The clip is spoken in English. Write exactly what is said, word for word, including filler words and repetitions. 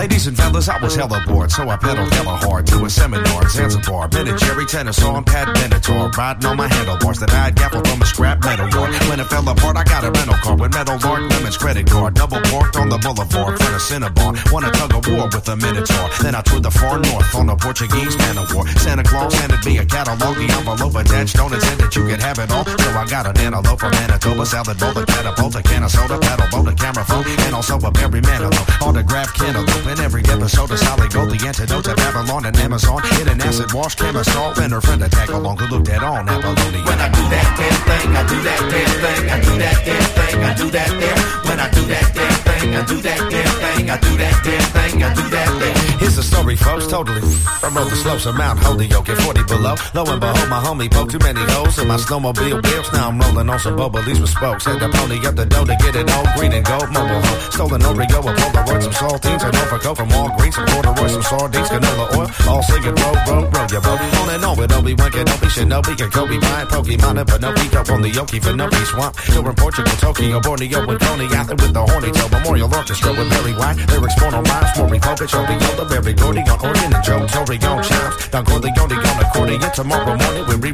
Ladies and fellas, I was hella bored, so I pedaled hella hard to a seminar in Zanzibar. Ben and Jerry tennis on Pat Benatar, riding on my handlebars that I'd gaffle from a scrap metal yard. When it fell apart, I got a rental car with metal Lord Lemons credit card. Double parked on the boulevard, front of Cinnabon. Won a tug of war with a Minotaur. Then I toured the far north on a Portuguese man of war. Santa Claus handed me a catalog, the envelope attached. Don't intend that you could have it all, so I got an antelope from Manitoba, salad bowl, a catapult, a can of soda, paddle boat, a camera phone, and also a Perry Manilow. Autographed cantaloupe in every episode of Solid Gold, the antidote to Babylon and Amazon. Hit an acid wash, chemistol, and her friend attack along who looked at on Apollonia. When I do that damn thing, I do that damn thing, I do that damn thing, I do that damn. When I do that damn thing, I do that damn thing, I do that damn thing, I do that damn. Here's the story, folks, totally. I rode the slopes of Mount Holyoke at forty below. Lo and behold, my homie poked too many holes in my snowmobile wheels. Now I'm rolling on some bubblies with spokes. Had to pony up the dough to get it all green and gold. Mobile home, stolen Oreo, a Polaroid, some saltines, and Norfolk from all green, some corduroy, some sardines, canola oil. All singing, row, row, row your boat. On and on with Obi-Wan Kenobi, Shinobi, and Kobe Bryant, Pokemon, and Pinocchio on the Yoki, Finoki Swamp. Touring Portugal, Tokyo, Borneo, and Coney Island with the Horny Tail Memorial Orchestra with Barry White. Lyrics born on rhymes, Maury Povich, Oreo, the Berry Gordy on organ, and Joe Torre on chimes. Don Corleone on accordion. Tomorrow morning we re